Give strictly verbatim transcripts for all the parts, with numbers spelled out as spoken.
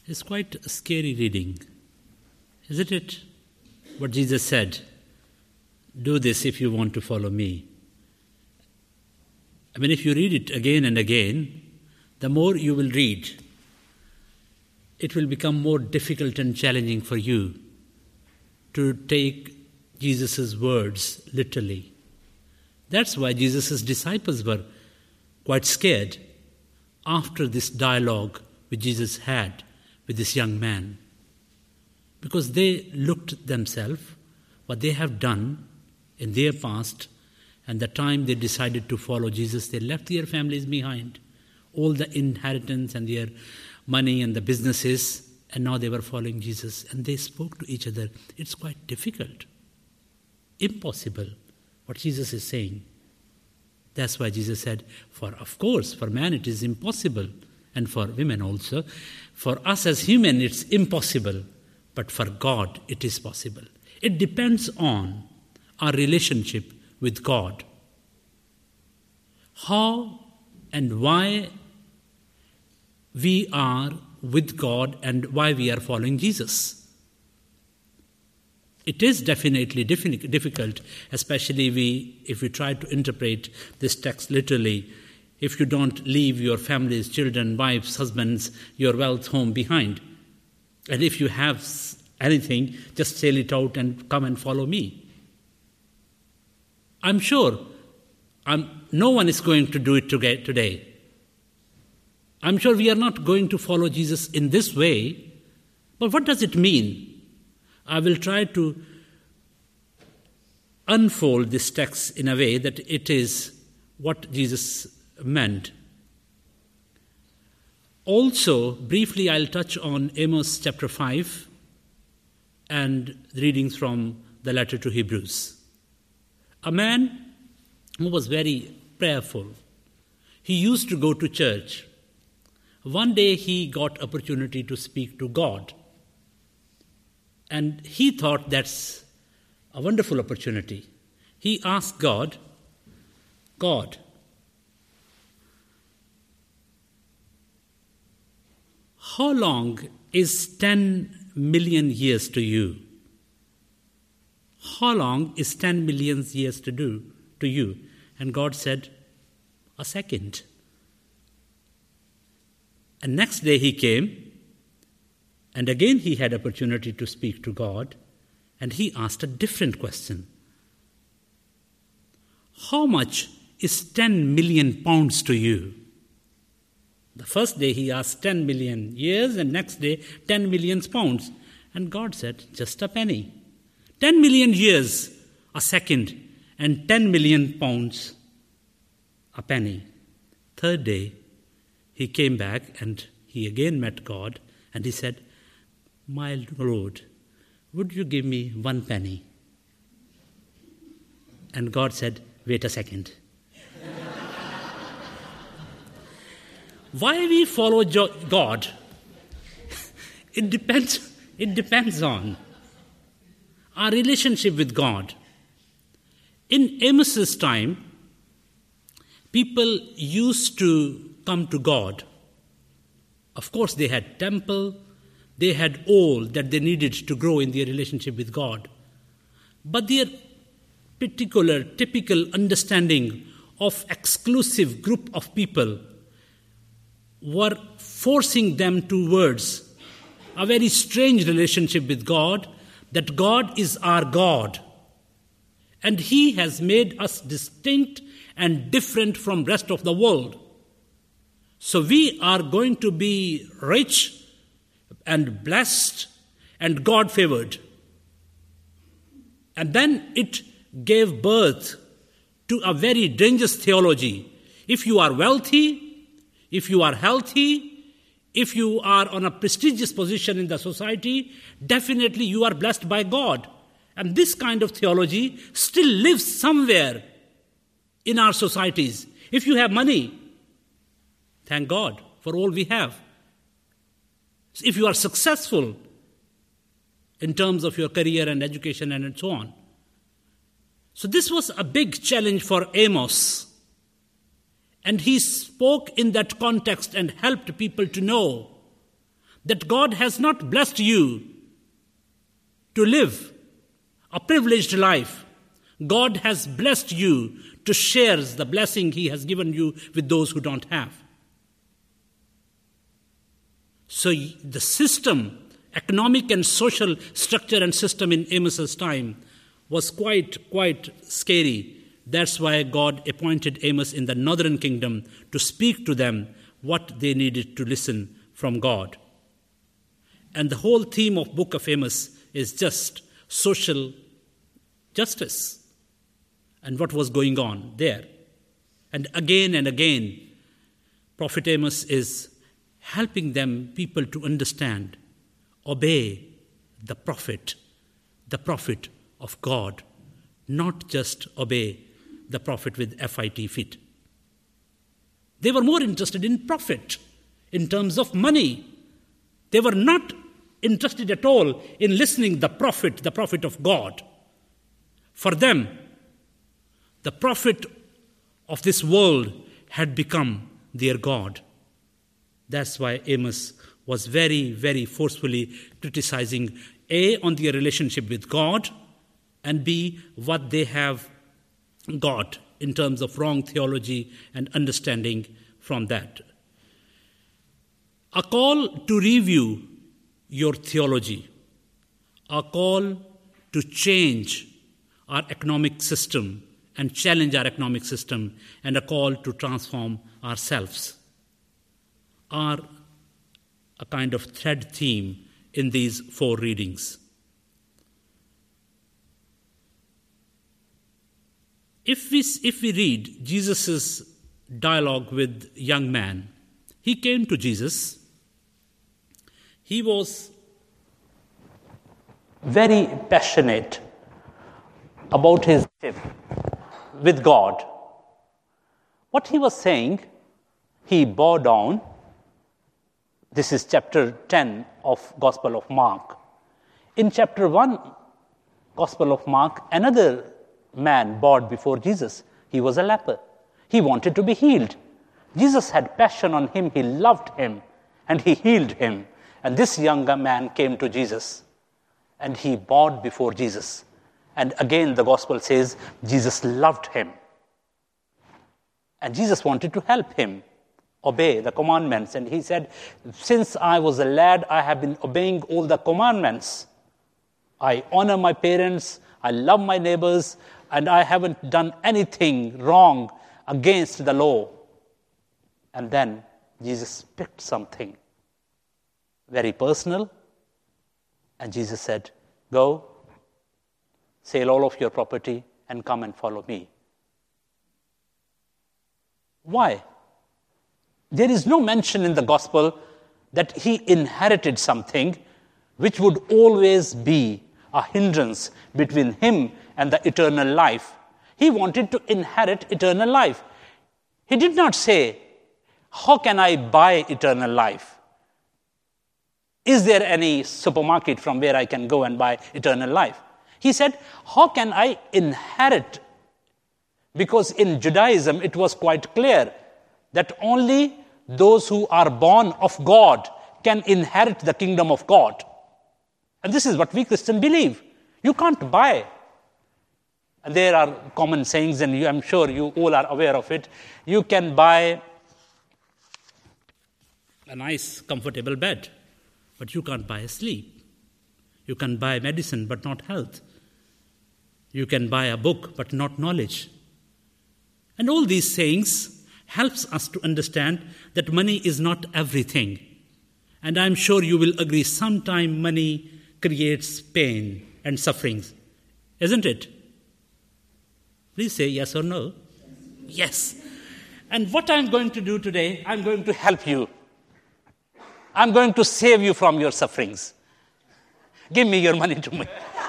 It's quite a scary reading, isn't it? What Jesus said, do this if you want to follow me. I mean, if you read it again and again, the more you will read, it will become more difficult and challenging for you to take Jesus' words literally. That's why Jesus' disciples were quite scared after this dialogue which Jesus had with this young man. Because they looked themselves, what they have done in their past, and the time they decided to follow Jesus, they left their families behind, all the inheritance and their money and the businesses, and now they were following Jesus. And they spoke to each other. It's quite difficult, impossible, what Jesus is saying. That's why Jesus said, for of course, for man it is impossible, and for women also. For us as human it's impossible, but for God it is possible. It depends on our relationship with God. How and why we are with God and why we are following Jesus. It is definitely difficult, especially we, if we try to interpret this text literally, if you don't leave your families, children, wives, husbands, your wealth, home behind. And if you have anything, just sell it out and come and follow me. I'm sure I'm, no one is going to do it today. I'm sure we are not going to follow Jesus in this way. But what does it mean? I will try to unfold this text in a way that it is what Jesus meant. Also, briefly, I'll touch on Amos chapter five and readings from the letter to Hebrews. A man who was very prayerful. He used to go to church. One day he got opportunity to speak to God. And he thought that's a wonderful opportunity. He asked God, God, how long is ten million years to you? How long is ten million years to do to you? And God said, a second. And next day he came, and again he had opportunity to speak to God, and he asked a different question. How much is ten million pounds to you? The first day he asked ten million years, and next day ten million pounds. And God said, just a penny. ten million years, a second, and ten million pounds, a penny. Third day, he came back and he again met God, and he said, my Lord, would you give me one penny? And God said, wait a second. Why we follow God? It depends, it depends on our relationship with God. In Amos's time, people used to come to God. Of course, they had temple, they had all that they needed to grow in their relationship with God. But their particular, typical understanding of exclusive group of people were forcing them towards a very strange relationship with God, that God is our God. And He has made us distinct and different from rest of the world. So we are going to be rich and blessed and God-favored. And then it gave birth to a very dangerous theology. If you are wealthy, if you are healthy, if you are on a prestigious position in the society, definitely you are blessed by God. And this kind of theology still lives somewhere in our societies. If you have money, thank God for all we have. If you are successful in terms of your career and education and so on. So this was a big challenge for Amos. And he spoke in that context and helped people to know that God has not blessed you to live a privileged life. God has blessed you to share the blessing He has given you with those who don't have. So the system, economic and social structure and system in Amos's time was quite, quite scary. That's why God appointed Amos in the northern kingdom to speak to them what they needed to listen from God. And the whole theme of Book of Amos is just social justice and what was going on there. And again and again, Prophet Amos is helping them, people, to understand, obey the prophet, the prophet of God, not just obey the prophet with F I T, fit. They were more interested in profit in terms of money. They were not interested at all in listening the prophet, the prophet of God. For them, the prophet of this world had become their God. That's why Amos was very, very forcefully criticizing A, on their relationship with God, and B, what they have got in terms of wrong theology and understanding from that. A call to review your theology, a call to change our economic system and challenge our economic system, and a call to transform ourselves are a kind of thread theme in these four readings. If we, if we read Jesus' dialogue with young man, he came to Jesus. He was very passionate about his life with God. What he was saying, he bowed down. This is chapter ten of Gospel of Mark. In chapter one, Gospel of Mark, another man bowed before Jesus. He was a leper. He wanted to be healed. Jesus had passion on him. He loved him, and he healed him. And this younger man came to Jesus, and he bowed before Jesus. And again, the gospel says Jesus loved him. And Jesus wanted to help him obey the commandments. And he said, since I was a lad, I have been obeying all the commandments. I honor my parents, I love my neighbors, and I haven't done anything wrong against the law. And then Jesus picked something very personal, and Jesus said, go, sell all of your property and come and follow me. Why? There is no mention in the gospel that he inherited something which would always be a hindrance between him and the eternal life. He wanted to inherit eternal life. He did not say, how can I buy eternal life? Is there any supermarket from where I can go and buy eternal life? He said, how can I inherit? Because in Judaism, it was quite clear that only those who are born of God can inherit the kingdom of God. And this is what we Christians believe. You can't buy. And there are common sayings, and you, I'm sure you all are aware of it. You can buy a nice, comfortable bed, but you can't buy sleep. You can buy medicine, but not health. You can buy a book, but not knowledge. And all these sayings helps us to understand that money is not everything. And I'm sure you will agree, sometimes money creates pain and sufferings. Isn't it? Please say yes or no. Yes. And what I'm going to do today, I'm going to help you. I'm going to save you from your sufferings. Give me your money to me.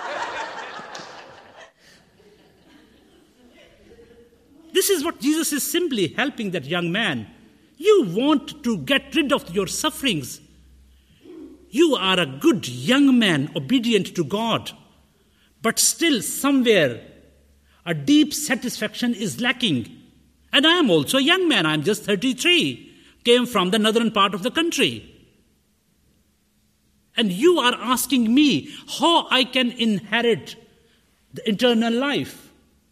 This is what Jesus is simply helping that young man. You want to get rid of your sufferings. You are a good young man, obedient to God. But still somewhere, a deep satisfaction is lacking. And I am also a young man. I am just thirty-three. Came from the northern part of the country. And you are asking me how I can inherit the eternal life.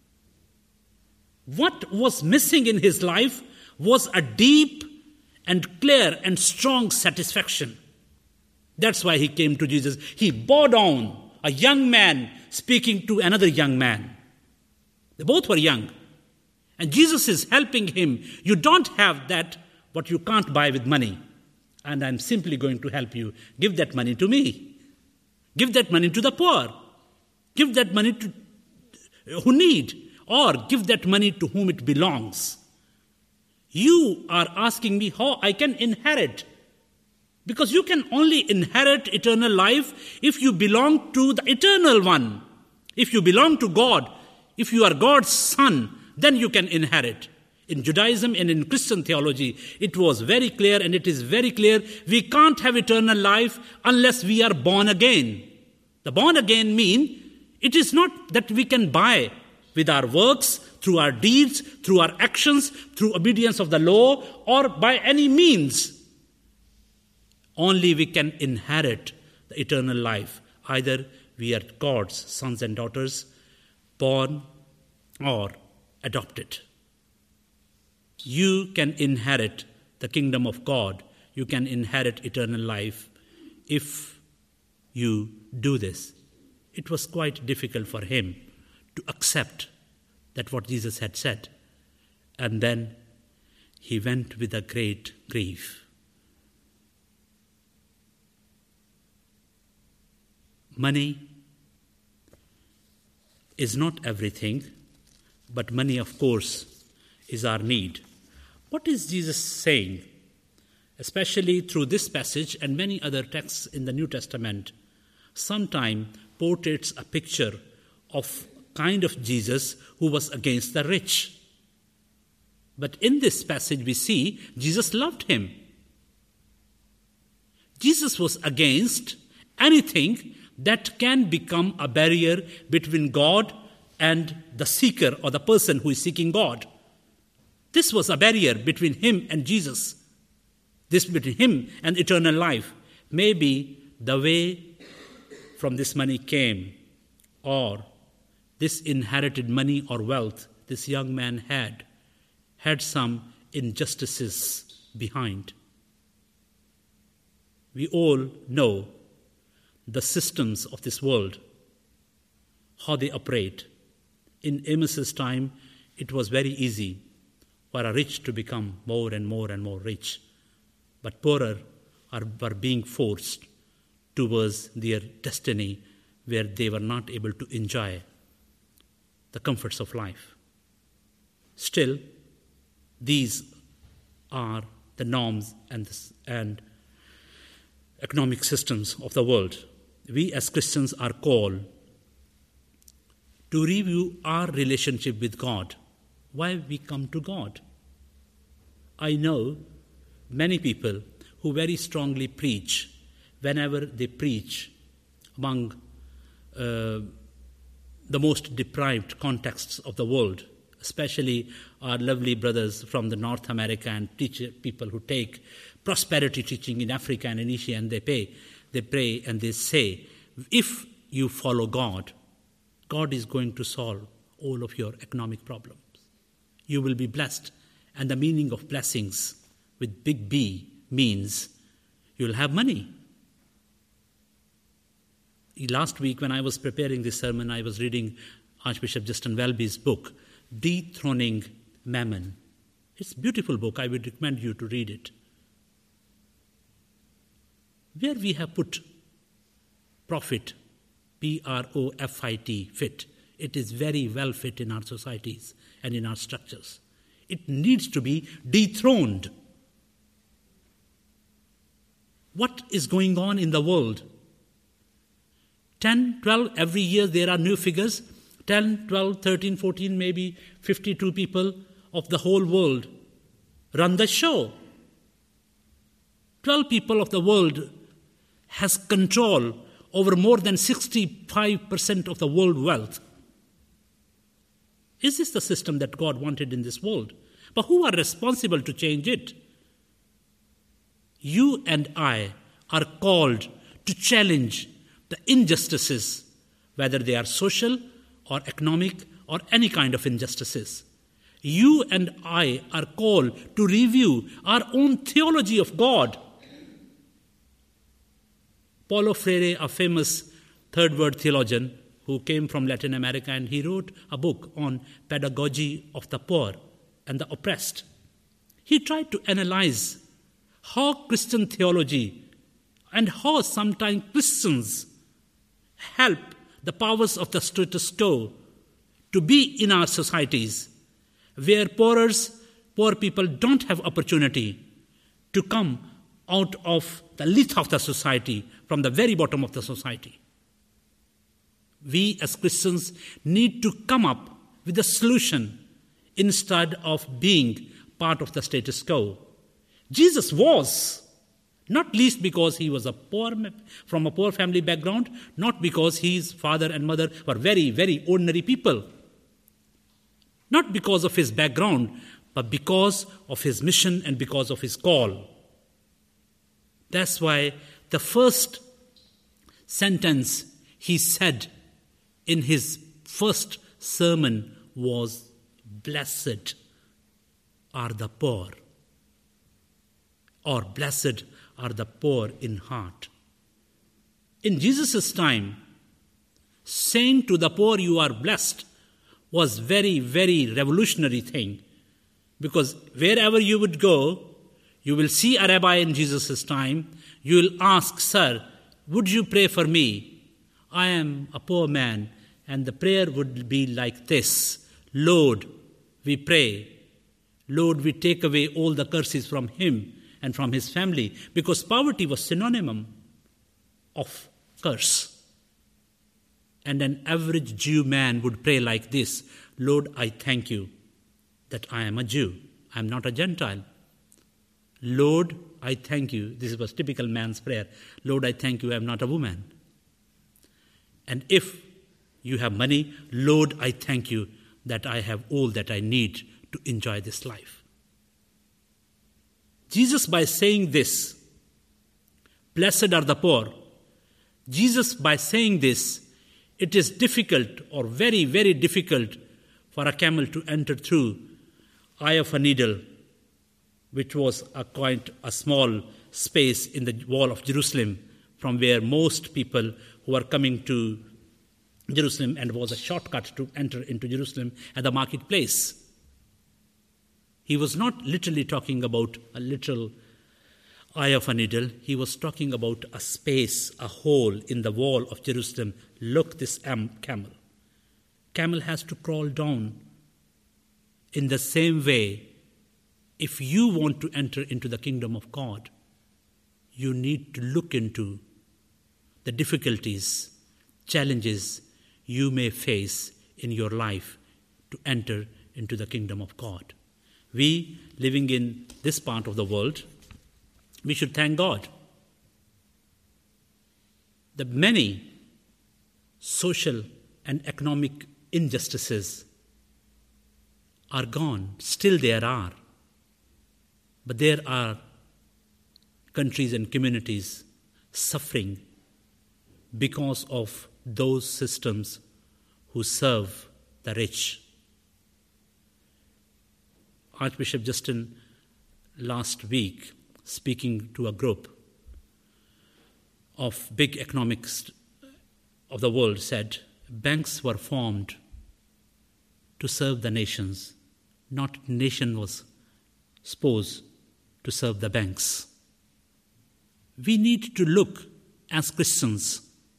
What was missing in his life was a deep and clear and strong satisfaction. That's why he came to Jesus. He bowed down, a young man speaking to another young man. They both were young. And Jesus is helping him. You don't have that, what you can't buy with money. And I'm simply going to help you. Give that money to me. Give that money to the poor. Give that money to who need. Or give that money to whom it belongs. You are asking me how I can inherit. Because you can only inherit eternal life if you belong to the eternal one. If you belong to God, if you are God's son, then you can inherit. In Judaism and in Christian theology, it was very clear, and it is very clear, we can't have eternal life unless we are born again. The born again mean, it is not that we can buy with our works, through our deeds, through our actions, through obedience of the law, or by any means. Only we can inherit the eternal life. Either we are God's sons and daughters, born or adopted. You can inherit the kingdom of God. You can inherit eternal life if you do this. It was quite difficult for him to accept that what Jesus had said. And then he went with a great grief. Money is not everything, but money, of course, is our need. What is Jesus saying? Especially through this passage and many other texts in the New Testament, sometimes portrays a picture of kind of Jesus who was against the rich. But in this passage we see Jesus loved him. Jesus was against anything that can become a barrier between God and the seeker or the person who is seeking God. This was a barrier between him and Jesus. This between him and eternal life. Maybe the way from this money came, or this inherited money or wealth this young man had, had some injustices behind. We all know the systems of this world, how they operate. In Amos's time, it was very easy for a rich to become more and more and more rich. But poorer are, were being forced towards their destiny where they were not able to enjoy the comforts of life. Still, these are the norms and, the, and economic systems of the world. We as Christians are called to review our relationship with God, why we come to God. I know many people who very strongly preach, whenever they preach among uh, the most deprived contexts of the world, especially our lovely brothers from the North America and teacher, people who take prosperity teaching in Africa and in Asia, and they pay, they pray and they say, if you follow God, God is going to solve all of your economic problems. You will be blessed. And the meaning of blessings with big B means you'll have money. Last week when I was preparing this sermon, I was reading Archbishop Justin Welby's book, Dethroning Mammon. It's a beautiful book. I would recommend you to read it. Where we have put profit, P R O F I T, fit, it is very well fit in our societies and in our structures. It needs to be dethroned. What is going on in the world? ten, twelve, every year there are new figures. ten, twelve, thirteen, fourteen, maybe fifty-two people of the whole world run the show. twelve people of the world has control over more than sixty-five percent of the world wealth. Is this the system that God wanted in this world? But who are responsible to change it? You and I are called to challenge the injustices, whether they are social or economic or any kind of injustices. You and I are called to review our own theology of God. Paulo Freire, a famous third world theologian who came from Latin America, and he wrote a book on pedagogy of the poor and the oppressed. He tried to analyze how Christian theology and how sometimes Christians help the powers of the status quo to be in our societies, where poorers, poor people don't have opportunity to come out of the lith of the society, from the very bottom of the society. We as Christians need to come up with a solution instead of being part of the status quo. Jesus was, not least because he was a poor, from a poor family background, not because his father and mother were very, very ordinary people. Not because of his background, but because of his mission and because of his call. That's why the first sentence he said in his first sermon was, "Blessed are the poor," or "Blessed are the poor in heart." In Jesus' time, saying to the poor, "You are blessed," was very, very revolutionary thing. Because wherever you would go, you will see a rabbi in Jesus' time, you will ask, "Sir, would you pray for me? I am a poor man." And the prayer would be like this: "Lord, we pray. Lord, we take away all the curses from him and from his family," because poverty was synonym of curse. And an average Jew man would pray like this: "Lord, I thank you that I am a Jew. I am not a Gentile. Lord, I thank you." This was typical man's prayer. "Lord, I thank you I am not a woman. And if you have money, Lord, I thank you that I have all that I need to enjoy this life." Jesus, by saying this, "Blessed are the poor," Jesus, by saying this, it is difficult or very, very difficult for a camel to enter through eye of a needle, which was a quite a small space in the wall of Jerusalem, from where most people who were coming to Jerusalem, and was a shortcut to enter into Jerusalem at the marketplace. He was not literally talking about a literal eye of a needle. He was talking about a space, a hole in the wall of Jerusalem. Look, this camel. Camel has to crawl down. In the same way, if you want to enter into the kingdom of God, you need to look into the difficulties, challenges you may face in your life to enter into the kingdom of God. We, living in this part of the world, we should thank God that many social and economic injustices are gone. Still there are. But there are countries and communities suffering because of those systems who serve the rich. Archbishop Justin, last week, speaking to a group of big economics of the world, said banks were formed to serve the nations, not nation was supposed to serve the banks. We need to look as Christians.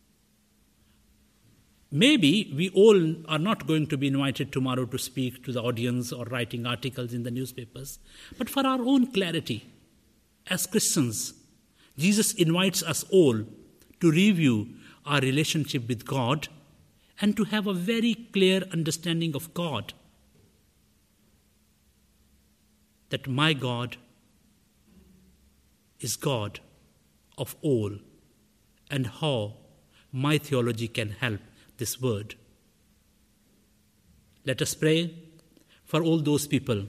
Maybe we all are not going to be invited tomorrow to speak to the audience or writing articles in the newspapers, but for our own clarity, as Christians, Jesus invites us all to review our relationship with God and to have a very clear understanding of God. That my God is God of all, and how my theology can help this word. Let us pray for all those people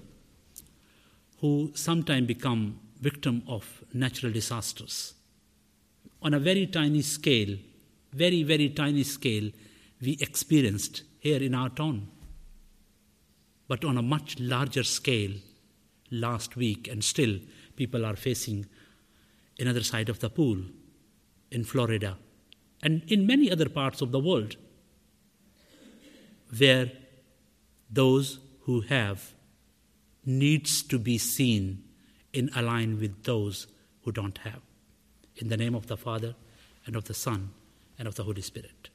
who sometimes become victim of natural disasters, on a very tiny scale, very, very tiny scale, we experienced here in our town. But on a much larger scale, last week, and still people are facing another side of the pool in Florida and in many other parts of the world, where those who have needs to be seen in align with those who don't have. In the name of the Father, and of the Son, and of the Holy Spirit.